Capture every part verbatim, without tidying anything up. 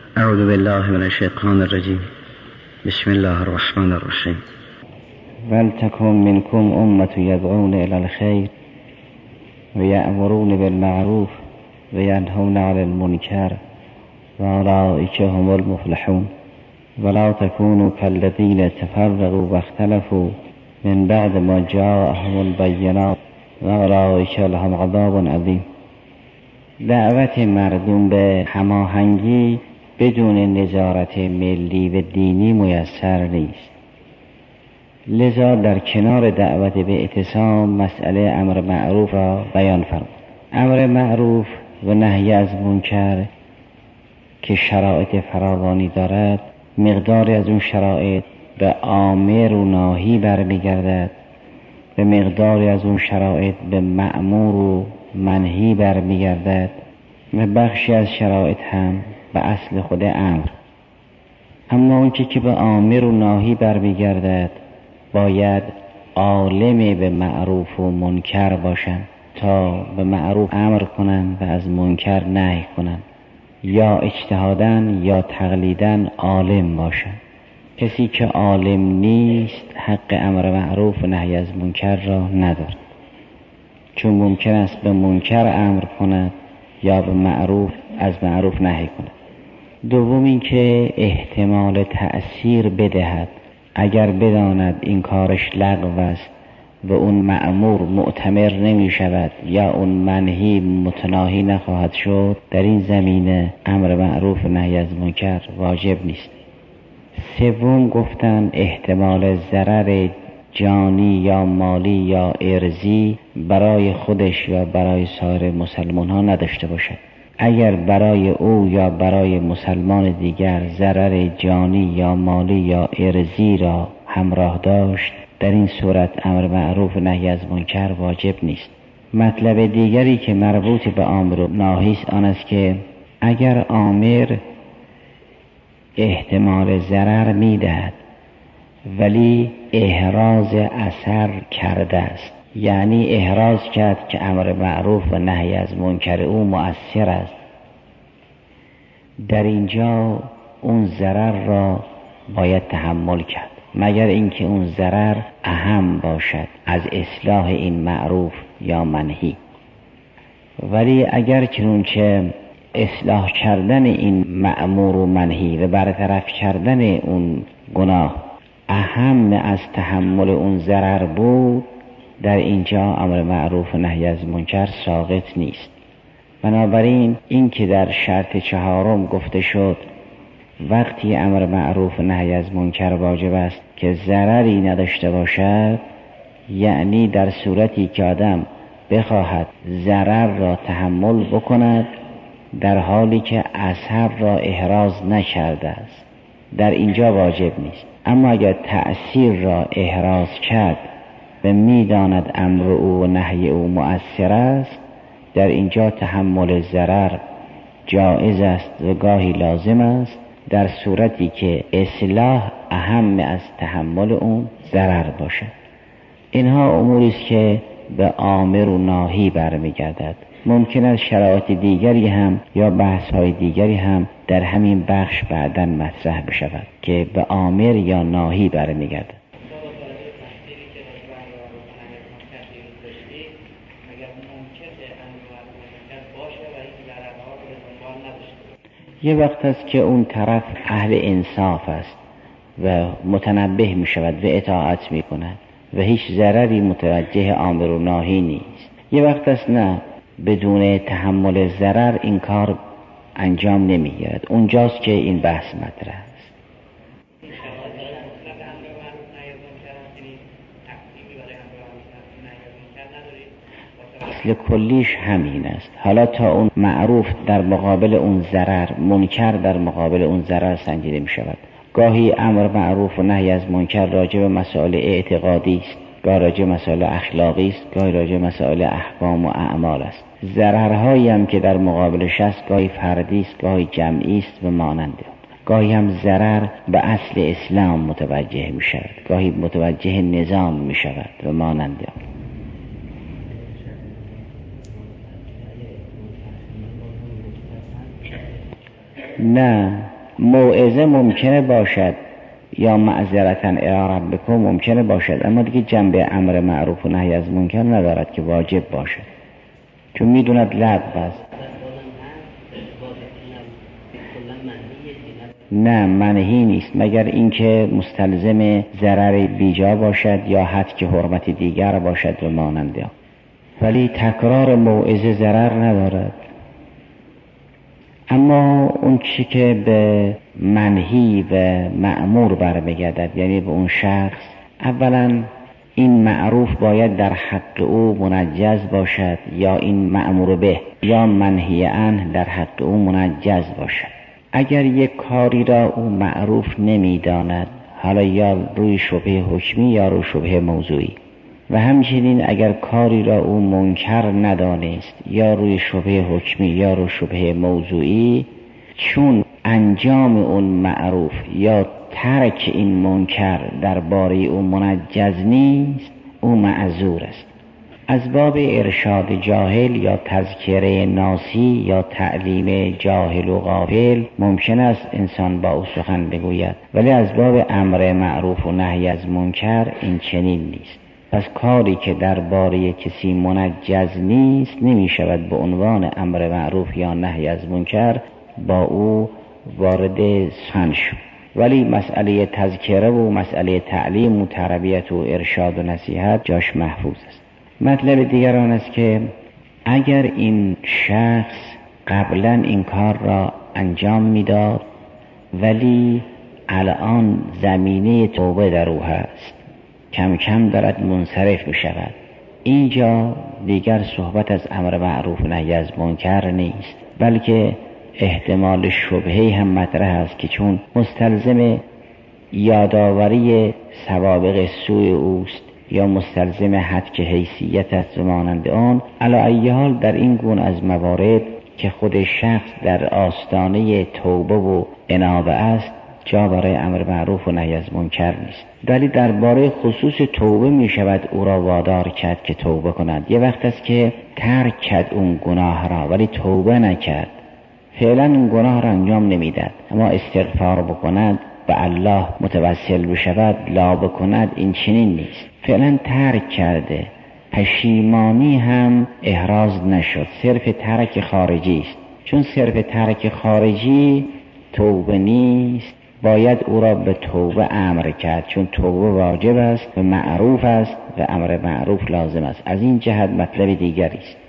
اعوذ بالله من الشیطان الرجیم. بسم الله الرحمن الرحیم. ولتکن منکم امة یدعون الی الخیر و یأمرون بالمعروف و ینهون عن المنکر و اولئک هم المفلحون. ولا تكونوا كالذين تفرقوا واختلفوا من بعد ما جاءهم البينات و اولئک لهم عذاب عظیم. دعوت مردم به هماهنگی بدون نظارت ملی و دینی میسر نیست. لذا در کنار دعوت به اعتصام مسئله امر معروف را بیان فرمود. امر معروف و نهی از منکر که شرایط فراوانی دارد، مقداری از اون شرایط به آمر و ناهی برمیگردد، به مقداری از اون شرایط به مأمور و منهی برمیگردد و بخشی از شرایط هم به اصل خود امر. اما اون که به آمر و ناهی برمیگردد باید عالم به معروف و منکر باشند تا به معروف امر کنند و از منکر نهی کنند، یا اجتهادن یا تقلیدن عالم باشند. کسی که عالم نیست حق امر معروف و نهی از منکر را ندارد، چون ممکن است به منکر امر کند یا به معروف از معروف نهی کند. دوم این که احتمال تأثیر بدهد. اگر بداند این کارش لغو است و اون مأمور معتمر نمی شود یا اون منهی متناهی نخواهد شد، در این زمینه امر معروف و نهی از منکر واجب نیست. سوم گفتن احتمال ضرر جانی یا مالی یا ارضی برای خودش یا برای سایر مسلمان ها نداشته باشد. اگر برای او یا برای مسلمان دیگر ضرر جانی یا مالی یا ارضی را همراه داشت، در این صورت امر معروف و نهی از منکر واجب نیست. مطلب دیگری که مربوط به امر و نهی است آن است که اگر امر احتمال ضرر میدهد ولی احراز اثر کرده است، یعنی احراز کرد که امر معروف و نهی از منکر او مؤثر است، در اینجا اون ضرر را باید تحمل کرد، مگر اینکه اون ضرر اهم باشد از اصلاح این معروف یا منهی. ولی اگر چنانچه اصلاح کردن این مأمور و منهی و برطرف کردن اون گناه اهم از تحمل اون ضرر بود، در اینجا امر معروف و نهی از منکر ساقط نیست. بنابراین این که در شرط چهارم گفته شد وقتی امر معروف و نهی از منکر واجب است که ضرری نداشته باشد، یعنی در صورتی که آدم بخواهد ضرر را تحمل بکند در حالی که اثر را احراز نکرده است، در اینجا واجب نیست. اما اگر تأثیر را احراز کرد و میداند امر او و نهی او مؤثر است، در اینجا تحمل ضرر جایز است و گاهی لازم است، در صورتی که اصلاح اهم از تحمل اون ضرر باشد. اینها اموری است که به آمر و ناهی برمیگردد. ممکن است شرایط دیگری هم یا بحث‌های دیگری هم در همین بخش بعداً مطرح بشود که به آمر یا ناهی برمیگردد. یه وقت است که اون طرف اهل انصاف است و متنبه می شود و اطاعت می کند و هیچ ضرری متوجه آمر و ناهی نیست. یه وقت است نه، بدون تحمل ضرر این کار انجام نمی گیرد. اونجاست که این بحث مطرح است. اصل کلیش همین است. حالا تا اون معروف در مقابل اون ضرر، منکر در مقابل اون ضرر سنجیده می شود. گاهی امر معروف و نهی از منکر راجع به مسائل اعتقادی است، گاهی راجع به مسائل اخلاقی است، گاهی راجع به مسائل احکام و اعمال است. ضررهایی هم که در مقابلش است گاهی فردی است، گاهی جمعی است و مانند آن. گاهی هم ضرر به اصل اسلام متوجه می شود، گاهی متوجه نظام می شود و مانند آن. نه، موعظه ممکنه باشد یا معذرتاً الی ربکم ممکنه باشد، اما دیگه جنبه امر معروف و نهی از منکر ندارد که واجب باشد، چون میدوند لغو است. نه منهی نیست، مگر اینکه مستلزم ضرر بیجا باشد یا هتک حرمت دیگر باشد و مانند آن. ولی تکرار موعظه ضرر ندارد. اما اون چی که به منهی و مأمور برمیگردد، یعنی به اون شخص، اولا این معروف باید در حق او منجز باشد یا این مأمور به یا منهی عنه در حق او منجز باشد. اگر یک کاری را او معروف نمیداند، حالا یا روی شبهه حکمی یا روی شبهه موضوعی، و همچنین اگر کاری را او منکر ندانست یا روی شبهه حکمی یا روی شبهه موضوعی، چون انجام اون معروف یا ترک این منکر درباره او منجز نیست، او معذور است. از باب ارشاد جاهل یا تذکره ناسی یا تعلیم جاهل و غافل ممکن است انسان با او سخن بگوید، ولی از باب امر معروف و نهی از منکر این چنین نیست. پس کاری که درباره کسی منجز نیست نمی شود به عنوان امر معروف یا نهی از منکر با او وارد سخن شد. ولی مسئله تذکره و مسئله تعلیم و تربیت و ارشاد و نصیحت جاش محفوظ است. مطلب دیگر آن است که اگر این شخص قبلا این کار را انجام میداد ولی الان زمینه توبه در او هست، کم کم دارد منصرف می شود، اینجا دیگر صحبت از امر معروف نهی از منکر نیست، بلکه احتمال شبهه هم مطرح است که چون مستلزم یادآوری سوابق سوء اوست یا مستلزم هتک حیثیت است و مانند آن، علی ای حال در این گونه از موارد که خود شخص در آستانه توبه و انابه است، جا برای امر معروف و نهی از منکر نیست. ولی درباره خصوص توبه می شود او را وادار کرد که توبه کند. یه وقت است که ترک کرد اون گناه را ولی توبه نکرد، فعلا اون گناه را انجام نمیداد، اما استغفار بکند، به الله متوسل بشود، لا بکند، این چنین نیست. فعلا ترک کرده، پشیمانی هم احراز نشد، صرف ترک خارجی است. چون صرف ترک خارجی توبه نیست، باید او را به توبه امر کرد، چون توبه واجب است و معروف است و امر معروف لازم است. از این جهت مطلب دیگری است.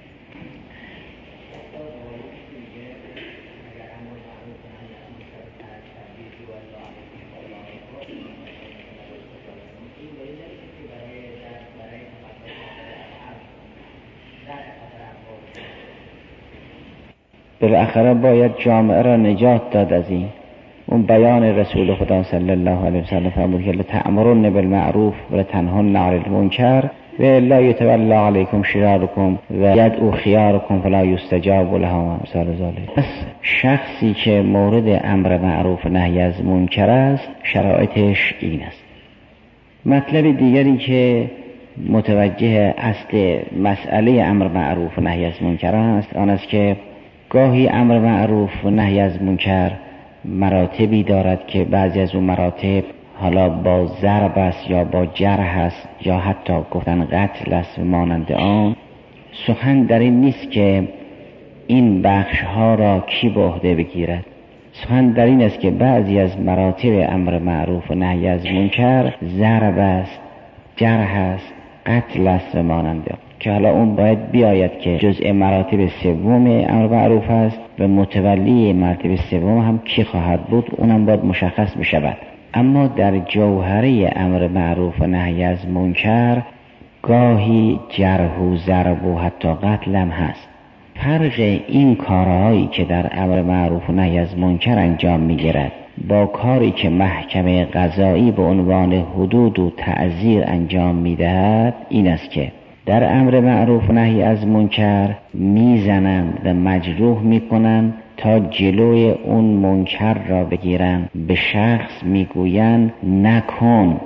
بالاخره باید جامعه را نجات داد از این. اون بیان رسول خدا صلی الله علیه وسلم فرمود که لتأمرن بالمعروف و لتنهون عن المنکر و لا یتولی علیکم شرارکم و یدعو خیارکم فلا یستجاب لهم امثال ذلک. پس شخصی که مورد امر معروف و نهی از منکر است، شرایطش این است. مطلب دیگری که متوجه اصل مسئله امر معروف و نهی از منکر است، آن است که گاهی امر معروف و نهی از منکر مراتبی دارد که بعضی از اون مراتب حالا با ضرب است یا با جرح است یا حتی گفتن قتل است و مانند آن. سخن در این نیست که این بخش ها را کی به عهده بگیرد. سخن در این است که بعضی از مراتب امر معروف و نهی از منکر ضرب است، جرح است، قتل است و مانند آن، که حالا اون باید بیاید که جزء مراتب سوم امر معروف است و متولی مراتب سوم هم کی خواهد بود، اونم باید مشخص بشود. اما در جوهره امر معروف و نهی از منکر گاهی جرح و ضرب و حتی قتل هم هست. فرق این کارهایی که در امر معروف و نهی از منکر انجام میگیرد با کاری که محکمه قضایی به عنوان حدود و تعزیر انجام میدهد این است که در امر معروف و نهی از منکر میزنند و مجروح میکنند تا جلوی اون منکر را بگیرند. به شخص میگویند نکن،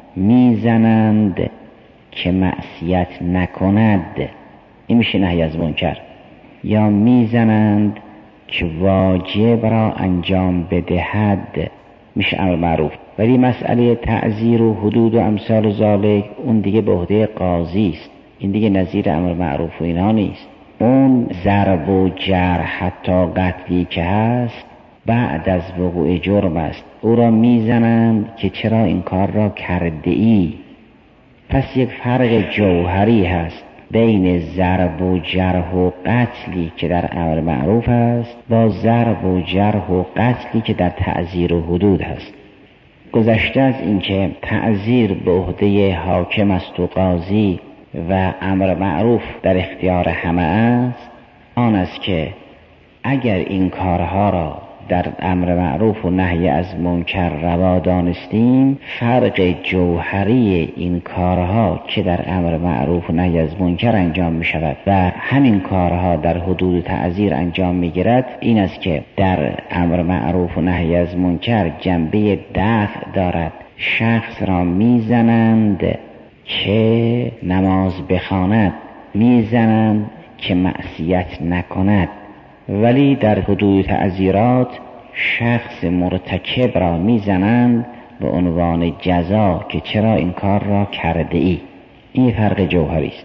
میزنند که معصیت نکند، این میشه نهی از منکر. یا میزنند که واجب را انجام بدهد میشه امر معروف. ولی مسئله تعزیر و حدود و امثال ذالک اون دیگه به عهده قاضی است. این دیگه نظیر امر معروف و اینا نیست. اون ضرب و جرح حتی قتلی که هست بعد از وقوع جرم است. او را میزنند که چرا این کار را کرده ای. پس یک فرق جوهری هست بین ضرب و جرح و قتلی که در امر معروف است با ضرب و جرح و قتلی که در تعزیر و حدود هست. گذشته از اینکه تعزیر به عهده حاکم است و قاضی و امر معروف در اختیار همه است، آن است که اگر این کارها را در امر معروف و نهی از منکر روا دانستیم، فرق جوهری این کارها که در امر معروف و نهی از منکر انجام می شود و همین کارها در حدود تعزیر انجام می گیرد این است که در امر معروف و نهی از منکر جنبه دفع دارد. شخص را می زنند که نماز بخواند، می زنند که معصیت نکند. ولی در حدود تعزیرات شخص مرتکب را میزنند به عنوان جزا که چرا این کار را کرده ای. این فرق جوهری است.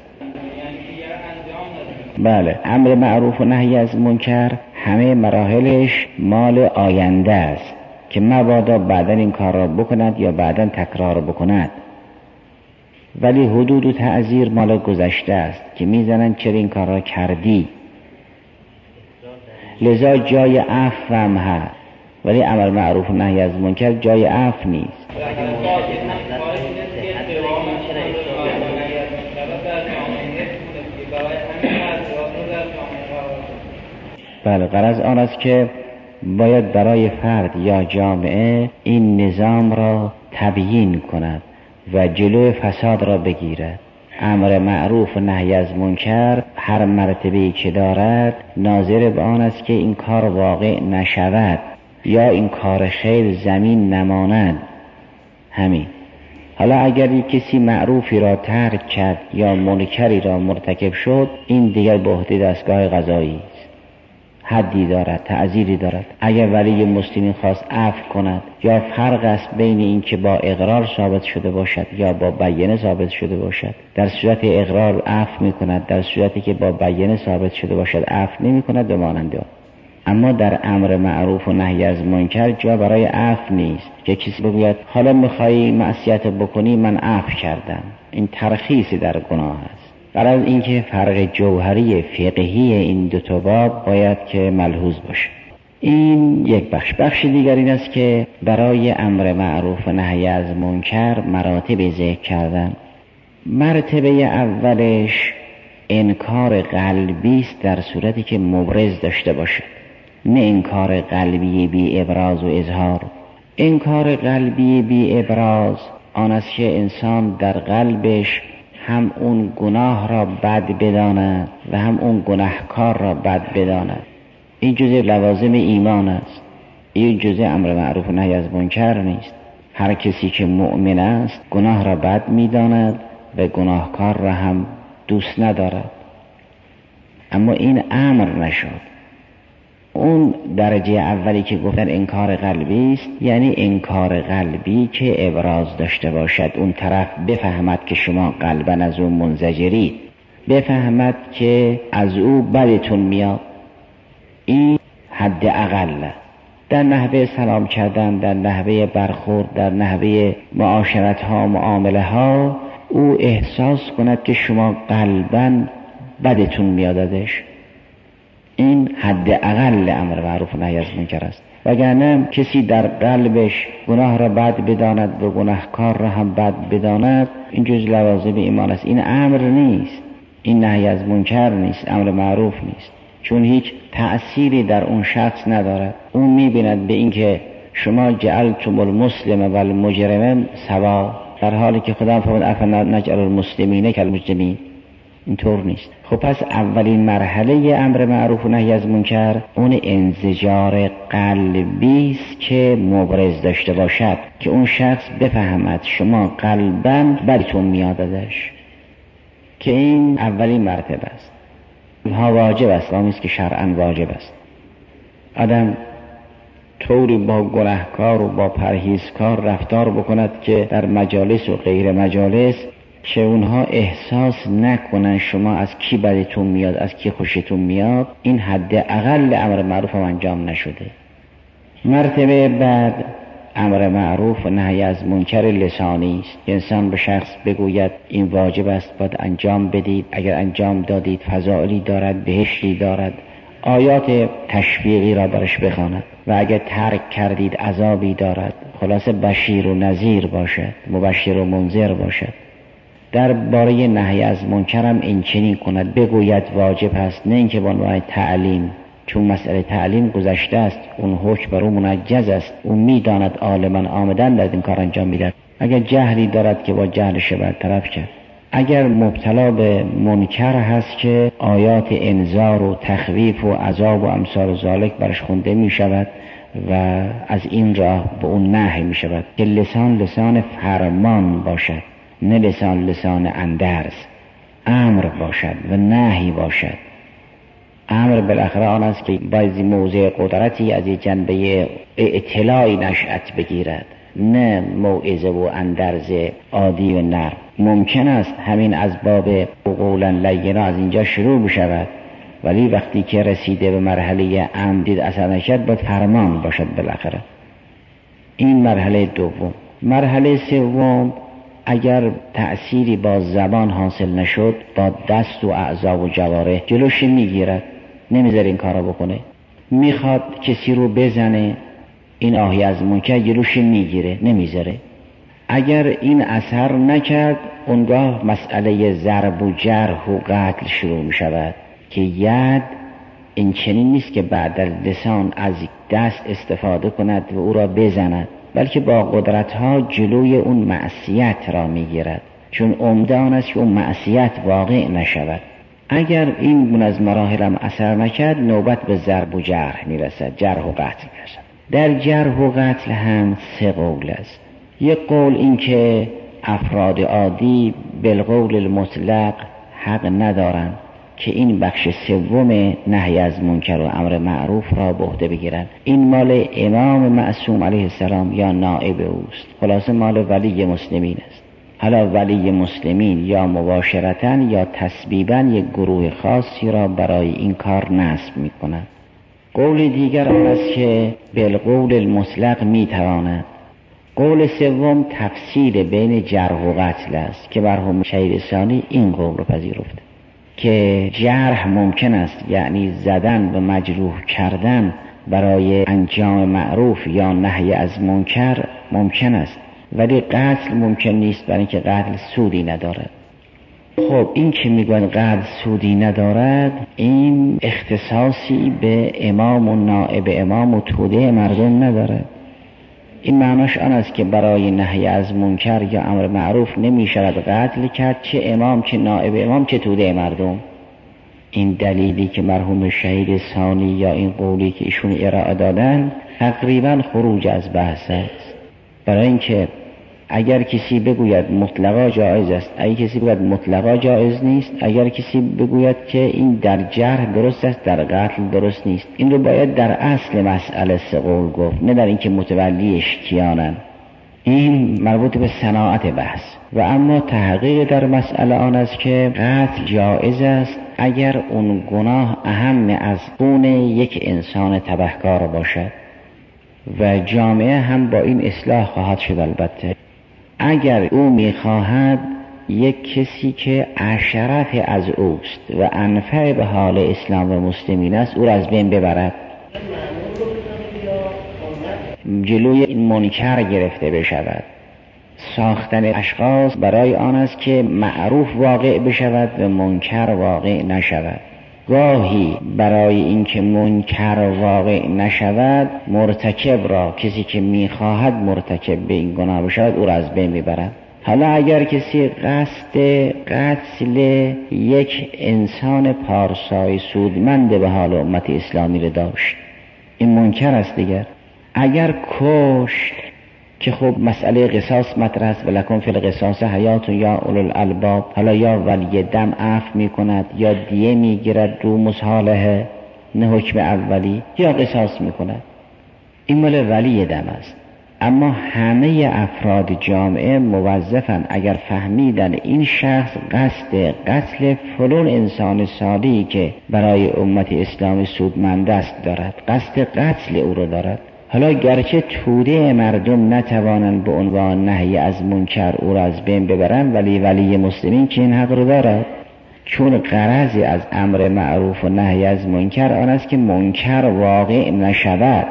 بله، امر معروف و نهی از منکر همه مراحلش مال آینده است که مبادا بعدا این کار را بکند یا بعدا تکرار بکند. ولی حدود و تعزیر مال گذشته است که میزنند چرا این کار را کردی. لذا جای عفو هم هست، ولی امر معروف و نهی از منکر جای عفو نیست. بله، غرض آن است که باید برای فرد یا جامعه این نظام را تبیین کند و جلوی فساد را بگیرد. امر معروف و نهی از منکر هر مرتبه‌ای که دارد ناظر به آن است که این کار واقع نشود یا این کار خیر زمین نماند. همین. حالا اگر کسی معروفی را ترک کرد یا منکری را مرتکب شد، این دیگر به عهده دستگاه قضایی است. حدی دارد، تعزیری دارد. اگر ولی مسلمین خواست عفو کند یا فرق است بین این که با اقرار ثابت شده باشد یا با بیانه ثابت شده باشد، در صورت اقرار عفو می کند، در صورتی که با بیانه ثابت شده باشد عفو نمی کند به مانند آن. اما در امر معروف و نهی از منکر جا برای عفو نیست که کسی بگوید حالا میخوایی معصیت بکنی من عفو کردم. این ترخیصی در گناه است. برای اینکه فرق جوهری فقهی این دو تا باب باید که ملحوظ باشه. این یک بخش. بخش دیگر این است که برای امر معروف و نهی از منکر مراتب ذکر کردن. مرتبه اولش انکار قلبی است در صورتی که مبرز داشته باشه، نه انکار قلبی بی ابراز و اظهار. انکار قلبی بی ابراز آن است که انسان در قلبش هم اون گناه را بد بداند و هم اون گناهکار را بد بداند. این جزء لوازم ایمان است. این جزء امر معروف و نهی از منکر نیست. هر کسی که مؤمن است گناه را بد میداند و گناهکار را هم دوست ندارد. اما این امر نشد. اون درجه اولی که گفتن انکار قلبی است، یعنی انکار قلبی که ابراز داشته باشد. اون طرف بفهمد که شما قلبا از اون منزجری، بفهمد که از او بدتون میاد. این حد اقل. در نحوه سلام کردن، در نحوه برخورد، در نحوه معاشرت ها، معامله ها، او احساس کند که شما قلبا بدتون میادش. این حد اقل امر معروف و نهی از منکر است. وگرنه کسی در قلبش گناه را بد بداند و گناهکار را هم بد بداند، این جز لوازم ایمان است. این امر نیست، این نهی از منکر نیست، امر معروف نیست، چون هیچ تأثیری در اون شخص ندارد. اون میبیند به این که شما جعلتم المسلم و المجرم سوا، در حالی که خدا فرمود افنجعل المسلمین کالمجرمین. اینطور نیست. خب پس اولین مرحله امر معروف و نهی از منکر اون انزجار قلبی است که مبرز داشته باشد، که اون شخص بفهمد شما قلباً بدتون میاد ازش، که این اولین مرتبه است. اینها واجب است، آمیست که شرعاً واجب است. آدم طوری با گناهکار و با پرهیزکار رفتار بکند که در مجالس و غیر مجالس که اونها احساس نکنن شما از کی بدتون میاد از کی خوشتون میاد، این حد اقل امر معروف هم انجام نشده. مرتبه بعد امر معروف و نهی از منکر لسانی است. انسان به شخص بگوید این واجب است باید انجام بدید، اگر انجام دادید فضائلی دارد، بهشتی دارد، آیات تشویقی را برش بخواند و اگر ترک کردید عذابی دارد. خلاصه بشیر و نذیر باشد، مبشر و منذر باشد. در باره نهی از منکر هم این چنین کند، بگوید واجب هست، نه اینکه به عنوان تعلیم، چون مسئله تعلیم گذشته است، اون حکم بر او منجز است، اون میداند عالما آمدن در این کار انجام میدهد. اگر جهلی دارد که با جهلش برطرف کرد. اگر مبتلا به منکر هست که آیات انذار و تخویف و عذاب و امثال ذالک برش خونده می شود و از این راه به اون نهی می شود که لسان لسان فرمان باشد، نه لسان لسان اندرز. امر باشد و نهی باشد. امر بالاخره آن است که بعضی موضع قدرتی از جنبه اطلاعی نشأت بگیرد، نه موعظه و اندرز عادی و نرم. ممکن است همین از باب قولا لینا از اینجا شروع بشود، ولی وقتی که رسیده به مرحله امر دید اثر نشد باید فرمان باشد بالاخره. این مرحله دوم. مرحله سوم، اگر تأثیری با زبان حاصل نشد با دست و اعضا و جوارح جلوش میگیرد، نمیذاره این کارا بکنه. میخواد کسی رو بزنه، این آهی از منکر جلوش میگیره، نمیذاره. اگر این اثر نکرد اونگاه مسئله ضرب و جرح و قتل شروع می شود که ید این چنین نیست که بعد از لسان از دست استفاده کند و او را بزند، بلکه با قدرتها جلوی اون معصیت را می گیرد، چون عمده آن است که اون معصیت واقع نشود. اگر این گونه از مراحل هم اثر نکرد نوبت به ضرب و جرح می رسد، جرح و قتل می رسد. در جرح و قتل هم سه قول است. یک قول این که افراد عادی بالقول المطلق حق ندارند که این بخش سوم نهی از منکر و امر معروف را به عهده بگیرند. این مال امام معصوم علیه السلام یا نائب اوست، خلاصه مال ولی مسلمین است. حالا ولی مسلمین یا مباشرتاً یا تسبیباً یک گروه خاصی را برای این کار نصب می کنند. قول دیگر آن است که بالقول المطلق می تواند. قول سوم تفصیل بین جرح و قتل است که مرحوم شهید ثانی این قول رو پذیرفته که جرح ممکن است، یعنی زدن و مجروح کردن برای انجام معروف یا نهی از منکر ممکن است، ولی قتل ممکن نیست، برای اینکه قتل سودی ندارد. خب این که میگوید قتل سودی ندارد، این اختصاصی به امام و نائب امام و توده مردم ندارد. این معناش آن است که برای نهی از منکر یا امر معروف نمی شود قتل کرد، چه امام چه نائب امام چه توده مردم. این دلیلی که مرحوم شهید ثانی یا این قولی که ایشون ارائه دادن تقریبا خروج از بحث است. برای اینکه اگر کسی بگوید مطلقا جایز است، اگر کسی بگوید مطلقا جایز نیست، اگر کسی بگوید که این در جرح درست است در قتل درست نیست، این رو باید در اصل مسئله سه قول گفت، نه در اینکه متولیش کیانن. این مربوط به صناعت بحث. و اما تحقیق در مسئله آن است که قتل جایز است اگر اون گناه اهم از خون یک انسان تبهکار باشد و جامعه هم با این اصلاح خواهد شد. البته اگر او میخواهد یک کسی که اشرف از اوست و انفع به حال اسلام و مسلمین است او را از بین ببرد، جلوی این منکر گرفته بشود. ساختن اشخاص برای آن است که معروف واقع بشود و منکر واقع نشود. گاهی برای اینکه منکر واقع نشود مرتکب را، کسی که میخواهد مرتکب به این گناه بشود، او را از بین میبرد. حالا اگر کسی قصد قتل یک انسان پارسای سودمند به حال امت اسلامی را داشت، این منکر است دیگر. اگر کشت که خب مسئله قصاص مطرح است، ولکن فی القصاص حیات یا اولو الالباب، حالا یا ولی دم عفو میکند یا دیه میگیرد رو مصالحه، نه حکم اولی، یا قصاص میکند. این مال ولی دم است. اما همه افراد جامعه موظفن اگر فهمیدن این شخص قصد قتل فلان انسان صالحی که برای امت اسلام سودمند است دارد، قصد قتل او رو دارد، حالا گرچه توده مردم نتوانند به عنوان نهی از منکر او را از بین ببرند، ولی ولی مسلمین که این حق رو دارد، چون غرضی از امر معروف و نهی از منکر آن است که منکر واقع نشود.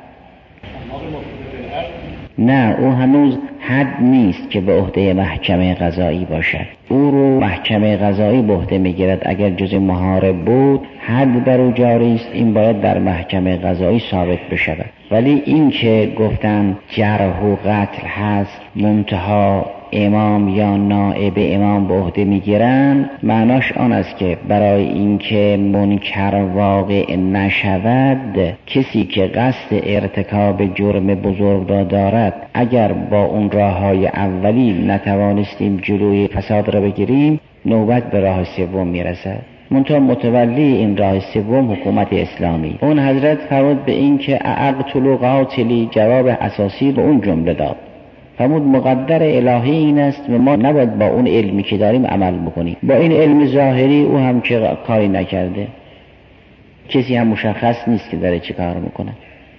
نه، او هنوز حد نیست که به عهده محکمه قضایی باشد. او رو محکمه قضایی به عهده میگیرد. اگر جز محارب بود حد بر او جاری است، این باید در محکمه قضایی ثابت بشود. ولی این که گفتن جرح و قتل هست، منتها امام یا نائب امام به عهده میگیرند، معناش آن است که برای اینکه منکر واقع نشود، کسی که قصد ارتکاب جرم بزرگ را دارد، اگر با اون راههای اولی نتوانستیم جلوی فساد را بگیریم، نوبت به راه سوم میرسد. منتها متولی این راه سوم حکومت اسلامی. اون حضرت فرمود به این که اقتل قاتلی، جواب اساسی به اون جمله داد. فرمود مقدر الهی این است و ما نباید با اون علمی که داریم عمل بکنیم. با این علم ظاهری او هم که کاری نکرده، کسی هم مشخص نیست که داره چی کار میکنه.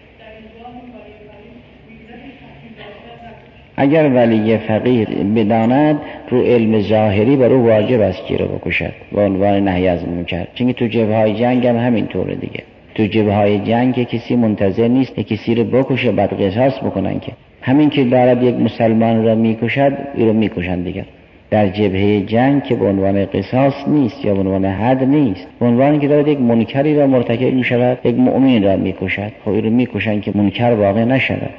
اگر ولی فقیر بداند رو علم ظاهری بر او واجب است که رو بکشد به عنوان نهی از منکر. چون تو جبهه‌های جنگ هم همین طوره دیگه. تو جبهه‌های جنگ که کسی منتظر نیست که کسی رو بکشه بعد قصاص بکنن، که همین که دارد یک مسلمان را میکشد او رو میکشن دیگه. در جبهه جنگ که به عنوان قصاص نیست یا به عنوان حد نیست، به عنوان که دارد یک منکری را مرتکب میشود، یک مؤمن را میکشد، خب او رو میکشن که منکر واقع نشود.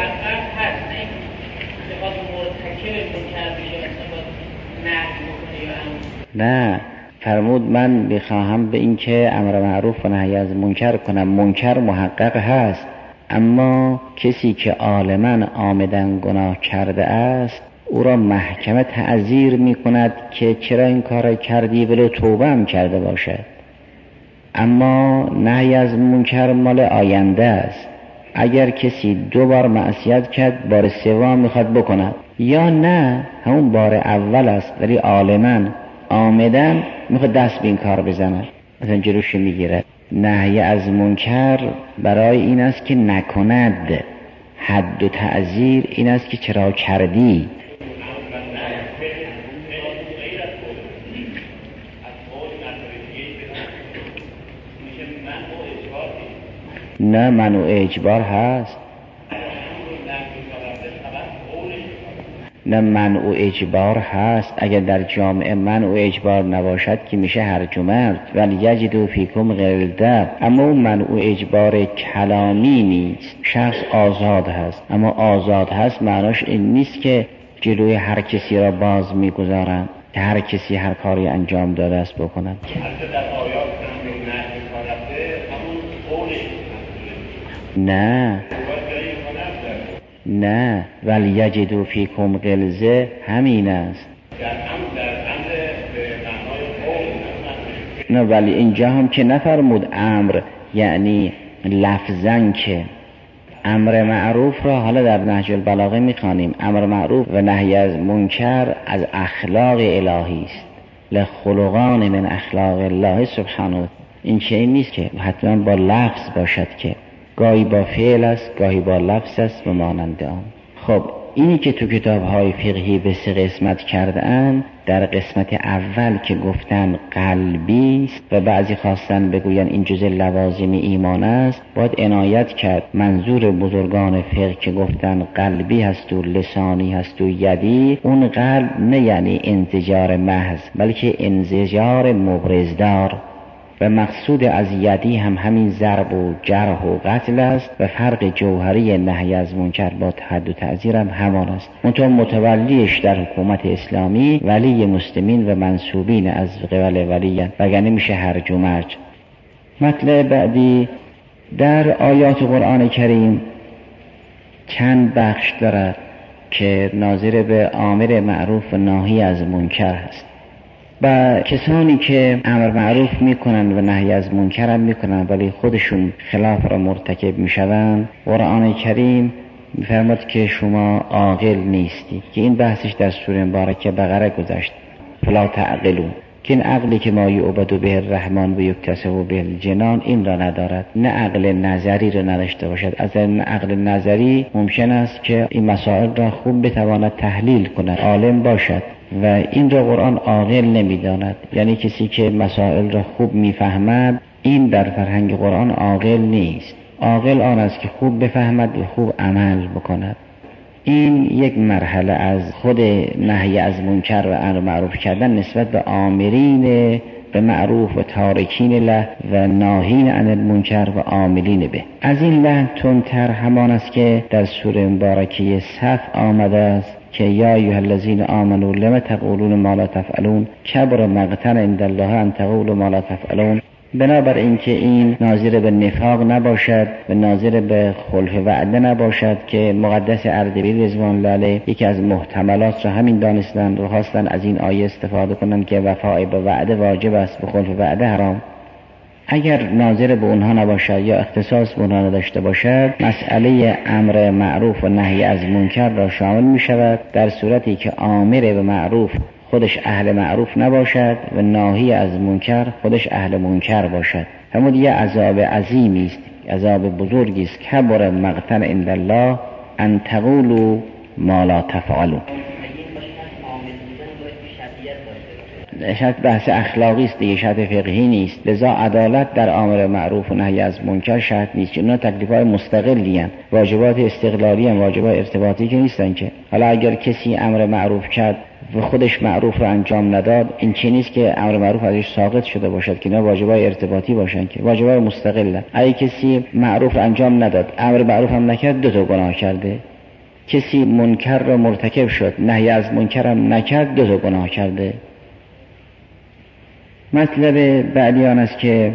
نه، فرمود من میخواهم به این که امر معروف و نهی از منکر کنم. منکر محقق هست، اما کسی که عالماً عامداً گناه کرده است او را محکمه تعزیر میکند که چرا این کار کردی، ولو توبه هم کرده باشد. اما نهی از منکر مال آینده است. اگر کسی دو بار معصیت کرد، بار سوم میخواد بکند، یا نه همون بار اول است ولی عالماً عامداً میخواد دست به این کار بزنه، مثلا جلوش میگیره. نهی از منکر برای این است که نکند، حد و تعزیر این است که چرا کردی. نه، منع و اجبار هست. نه، منع و اجبار هست. اگر در جامعه منع و اجبار نباشد که میشه هرج و مرج، ولی یجدوا فیکم غلظه. اما اون منع و اجبار کلامی نیست، شخص آزاد هست. اما آزاد هست معناش این نیست که جلوی هر کسی را باز میگذارن که هر کسی هر کاری انجام داده است بکنن. نه نه، ولی یجدوا فیکم غلظه همین است. نه، ولی اینجا هم که نفرمود امر یعنی لفظاً، که امر معروف را حالا در نهج البلاغه میخوانیم. امر معروف و نهی از منکر از اخلاق الهی است. لخلقان من اخلاق الله سبحانه. این چیزی نیست که حتما با لفظ باشد، که گاهی با فعل است، گاهی با لفظ است و مانند آن. خب اینی که تو کتاب‌های فقهی به سه قسمت کردن، در قسمت اول که گفتن قلبی است و بعضی خواستن بگوین این جزء لوازم ایمان است، باید عنایت کرد. منظور بزرگان فقه که گفتن قلبی هست و لسانی هست و یدی، اون قلب نه یعنی انزجار محض، بلکه انزجار مبرزدار. و مقصود از یدی هم همین ضرب و جرح و قتل است و فرق جوهری نهی از منکر با حد و تعزیر هم همان است. منتها متولیش در حکومت اسلامی ولی مسلمین و منسوبین از قبل ولی، وگرنه میشه هرج و مرج. مطلب بعدی در آیات قرآن کریم چند بخش دارد که ناظر به امر معروف و نهی از منکر هست. و کسانی که امر معروف میکنن و نهی از منکر هم میکنن ولی خودشون خلاف را مرتکب میشوند، قرآن کریم میفرماد که شما عاقل نیستی، که این بحثش در سوره مبارکه بقره گذشت. فلا تعقلون، که این عقلی که ما یعبد به الرحمن و یکتسب به الجنان این را ندارد، نه عقل نظری را نداشته باشد. از این عقل نظری ممکن است که این مسائل را خوب بتواند تحلیل کند، عالم باشد و این را قرآن عاقل نمیداند. یعنی کسی که مسائل را خوب میفهمد این در فرهنگ قرآن عاقل نیست. عاقل آن است که خوب بفهمد و خوب عمل بکند. این یک مرحله از خود نهی از منکر و امر معروف کردن نسبت به آمرین به معروف و تارکین له و ناهین عن المنکر و عاملین به. از این له تندتر همان است که در سوره مبارکه صف آمده است که یا ایها الذین آمنوا لم تقولون ما لا تفعلون کبر مقتا عند الله ان تقولوا ما لا تفعلون. بنابر اینکه این ناظر به نفاق نباشد و ناظر به خلف وعده نباشد که مقدس اردبیل رضوان الله علیه یکی از محتملات را همین دانستند و خواستند از این آیه استفاده کنند که وفای به وعده واجب است و خلف وعده حرام. اگر ناظر به اونها نباشد یا اختصاص به اونها نداشته باشد، مسئله امر معروف و نهی از منکر را شامل می شود در صورتی که آمر به معروف خودش اهل معروف نباشد و ناهی از منکر خودش اهل منکر باشد. همون یه عذاب عظیمی است، عذاب بزرگی است. کبر مقتا عند الله ان تقولوا ما لا تفعلون. شرط بحث اخلاقی است دیگه، شرط فقهی نیست. لذا عدالت در امر معروف و نهی از منکر شرط نیست، چون اینا تکلیف‌های مستقلی هستند، واجبات استقلالی هستند، واجبات ارتباطی که نیستن که. حالا اگر کسی امر معروف کرد و خودش معروف رو انجام نداد، این چه نیست که امر معروف ازش ساقط شده باشد که اینا واجبات ارتباطی باشن، که واجبات مستقلن. اگه کسی معروف انجام نداد، امر معروف هم نکرد، دو تا گناه کرده. کسی منکر رو مرتکب شد، نهی از منکر هم نکرد، دو تا گناه کرده. مطلب بعدی آن است که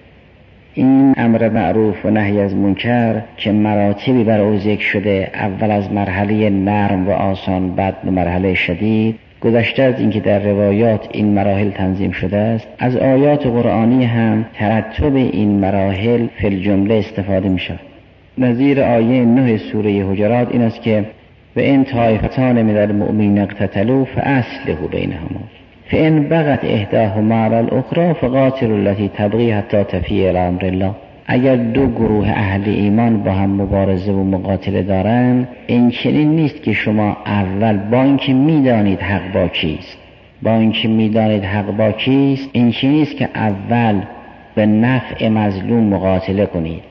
این امر معروف و نهی از منکر که مراتبی بر او ذکر شده، اول از مرحله نرم و آسان، بعد به مرحله شدید. گذشته از اینکه در روایات این مراحل تنظیم شده است، از آیات قرآنی هم ترتب این مراحل فی الجمله استفاده می شود. نظیر آیه نه سوره حجرات این است که و این طایفتان من المؤمنین اقتتلوا فاصلحوا بینهما فإن بغت احداهما على الأخرى فقاتلوا التي تبغي حتى تفیء إلی امر الله. اگر دو گروه اهل ایمان با هم مبارزه و مقاتله دارند، این چنین نیست که شما اول با اینکه میدانید حق با کیست با اینکه میدانید حق با کیست این چنین نیست که اول به نفع مظلوم مقاتله کنید.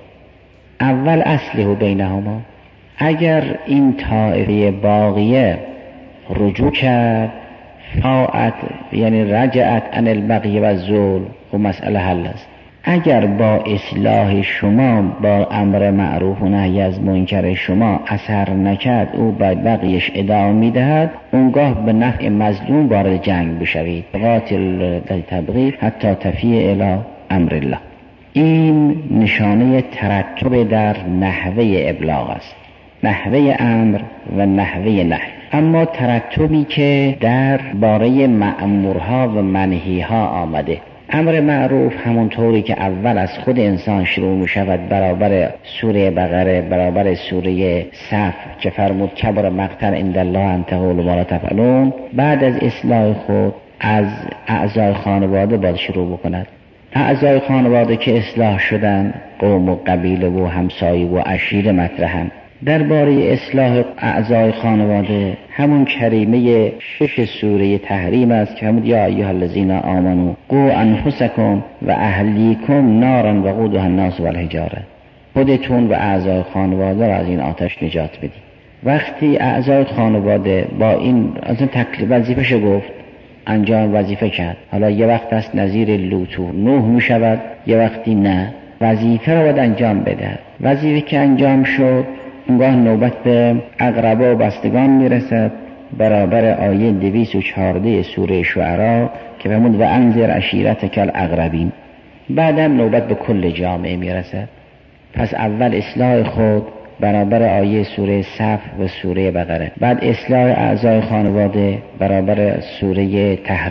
اول اصلحوا بینهما. اگر این طائفه باغیه رجوع کرد، فاعت یعنی رجعت عن البغی و الظلم، و مسئله حل است. اگر با اصلاح شما با امر معروف و نهی از منکر شما اثر نکرد، او به بقیش ادامه میدهد، اونگاه به نفع مظلوم وارد جنگ بشوید. قاتل تبغی حتی تفیء الی امر الله. این نشانه ترتب در نحوه ابلاغ است، نحوه امر و نحوه نهی. اما ترتبی که در باره مأمورها و منهیها آمده، امر معروف همونطوری که اول از خود انسان شروع می شود، برابر سوره بقره، برابر سوره صف که فرمود کبر مقتا عند الله ان تقولوا ما لا تفعلون، بعد از اصلاح خود از اعضای خانواده باید شروع بکند. اعضای خانواده که اصلاح شدن، قوم و قبیله و همسایه و عشیره مطرحن. درباره اصلاح اعضای خانواده همون کریمه شش سوره تحریم است که همون یا ایها الذین آمنوا قوا انفسکم و اهلیکم نارا وقودها الناس والحجاره. خودتون و اعضای خانواده را از این آتش نجات بدید. وقتی اعضای خانواده با این از این تکلیف وظیفه‌ش گفت، انجام وظیفه کرد، حالا یه وقت است نظیر لوط و نوح می شود، یه وقتی نه، وظیفه را باید انجام بده. وظیفه که انجام شد، اونگاه نوبت به اقربا و بستگان میرسد، برابر آیه دویست و چهارده سوره شعراء که فرمود و انذر عشیرتک الاقربین. بعدا نوبت به کل جامعه میرسد. پس اول اصلاح خود برابر آیه سوره صف و سوره بقره، بعد اصلاح اعضای خانواده برابر سوره تحریم،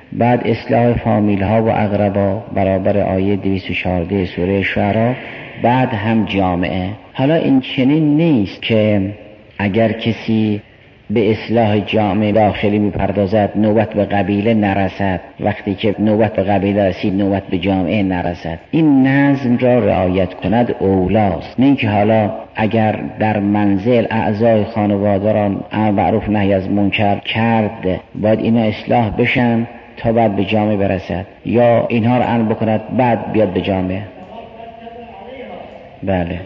بعد اصلاح فامیل ها و اقربا برابر آیه دویست و چهارده سوره شعراء، بعد هم جامعه. حالا این چنین نیست که اگر کسی به اصلاح جامعه داخلی میپردازد نوبت به قبیله نرسد، وقتی که نوبت به قبیله رسید نوبت به جامعه نرسد. این نظم را رعایت کند اولاست، نه اینکه حالا اگر در منزل اعضای خانواده را امر معروف نهی از منکر کرد باید اینا اصلاح بشن تا بعد به جامعه برسد، یا اینها را امر بکند بعد بیاد به جامعه. بله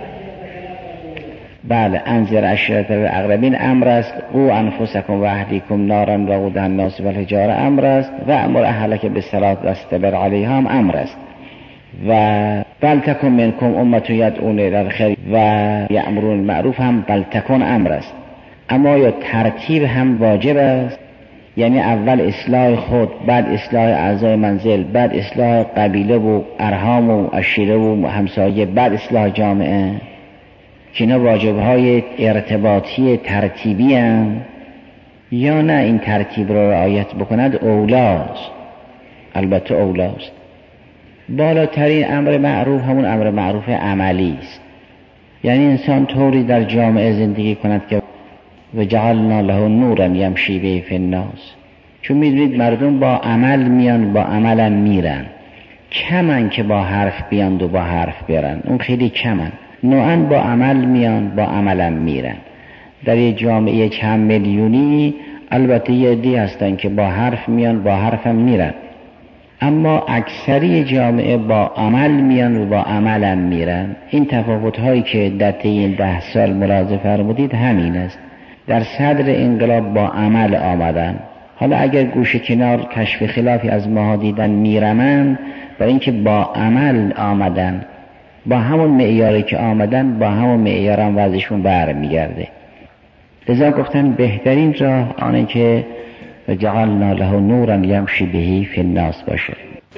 بله انذر عشیرتک الاقربین امر است، قوا انفسکم و اهلیکم نارا وقودها الناس والحجاره امر است، و امر اهلک بالصلاة واصطبر علیها هم امر است. و ولتکن منکم امة یدعون الی الخیر و یأمرون بالمعروف هم ولتکن امر است. اما یا ترتیب هم واجب است، یعنی اول اصلاح خود، بعد اصلاح اعضای منزل، بعد اصلاح قبیله و ارحام و عشیره و همسایه، بعد اصلاح جامعه، که اینا واجب‌های ارتباطی ترتیبی هم. یا نه این ترتیب را رعایت بکند اولاست، البته اولاست. بالاترین امر معروف همون امر معروف عملی است، یعنی انسان طوری در جامعه زندگی کند که و جعلنا له نورا یمشی به فی الناس. چون میدونید مردم با عمل میان با عملم میرن، کمن که با حرف بیان و با حرف برن، اون خیلی کمن. نوعاً با عمل میان با عملم میرن. در یه جامعه چند میلیونی البته یه عده‌ای هستن که با حرف میان با حرفم میرن، اما اکثری جامعه با عمل میان و با عملم میرن. این تفاوت هایی که در طی این ده سال ملاحظه فرمودید همین است. در صدر انقلاب با عمل آمدن، حالا اگر گوشه کنار کشف خلافی از ماها دیدن میرمن، برای اینکه با عمل آمدن، با همون معیاری که آمدن با همون معیار هم وضعشون برمیگرده. لذا گفتن بهترین راه آنه که جعلنا له نورا یمشی به فی الناس باشه.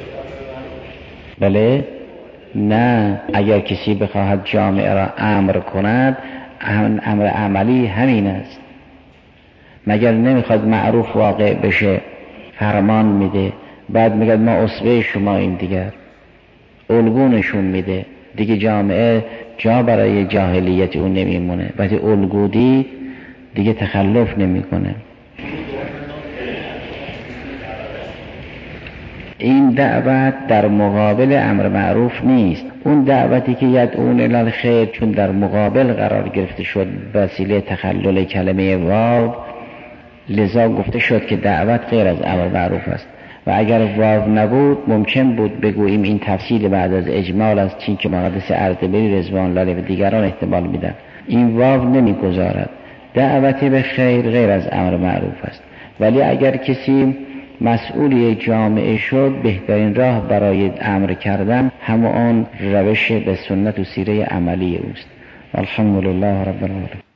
بله نه، اگر کسی بخواهد جامعه را امر کند، امر عملی همین است. مگر نمیخواد معروف واقع بشه، فرمان میده، بعد میگه ما اسوه شما این دیگر الگونشون میده دیگه، جامعه جا برای جاهلیت اون نمیمونه، وقتی الگودی دیگه تخلف نمیکنه. این دعوت در مقابل امر معروف نیست. اون دعوتی که یدعون الی الخیر چون در مقابل قرار گرفته شد وسیله تخلل کلمه واو، لذا گفته شد که دعوت غیر از امر معروف است. و اگر واو نبود ممکن بود بگوییم این تفصیل بعد از اجمال از چین که مقدس اردبیلی رضوان الله و دیگران احتمال میدن. این واو نمیگذارد. دعوت به خیر غیر از امر معروف است. ولی اگر کسی مسئولی جامعه شد، بهترین راه برای امر کردن همون روش به سنت و سیره عملی اوست. الحمدلله رب العالمین.